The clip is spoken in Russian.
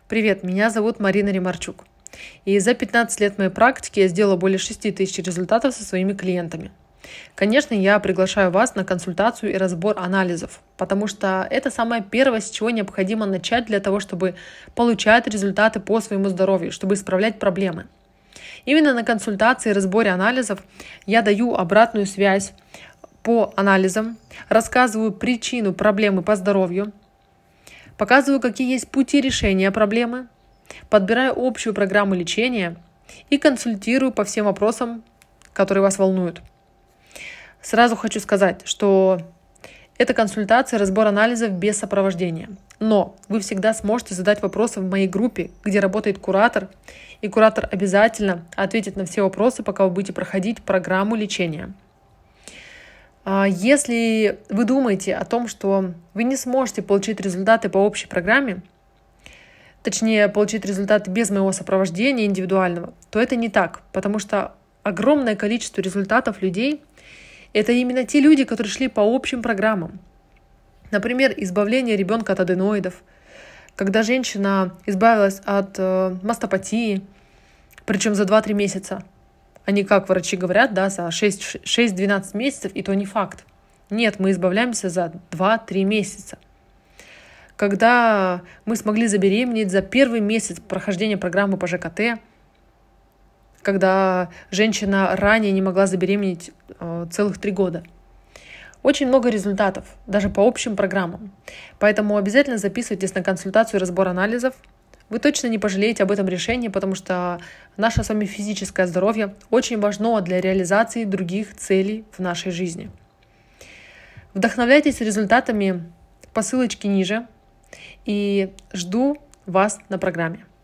Привет, меня зовут Марина Ремарчук. И за 15 лет моей практики я сделала более 6000 результатов со своими клиентами. Конечно, я приглашаю вас на консультацию и разбор анализов, потому что это самое первое, с чего необходимо начать для того, чтобы получать результаты по своему здоровью, чтобы исправлять проблемы. Именно на консультации и разборе анализов я даю обратную связь по анализам, рассказываю причину проблемы по здоровью, показываю, какие есть пути решения проблемы, подбираю общую программу лечения и консультирую по всем вопросам, которые вас волнуют. Сразу хочу сказать, что это консультация, разбор анализов без сопровождения. Но вы всегда сможете задать вопросы в моей группе, где работает куратор, и куратор обязательно ответит на все вопросы, пока вы будете проходить программу лечения. Если вы думаете о том, что вы не сможете получить результаты по общей программе, точнее, получить результаты без моего сопровождения индивидуального, то это не так, потому что огромное количество результатов людей – это именно те люди, которые шли по общим программам. Например, избавление ребенка от аденоидов, когда женщина избавилась от мастопатии, причем за 2-3 месяца. А не как врачи говорят, да, за 6-12 месяцев, и то не факт. Нет, мы избавляемся за 2-3 месяца. Когда мы смогли забеременеть за первый месяц прохождения программы по ЖКТ, когда женщина ранее не могла забеременеть целых 3 года. Очень много результатов, даже по общим программам. Поэтому обязательно записывайтесь на консультацию и разбор анализов. Вы точно не пожалеете об этом решении, потому что наше с вами физическое здоровье очень важно для реализации других целей в нашей жизни. Вдохновляйтесь результатами по ссылочке ниже и жду вас на программе.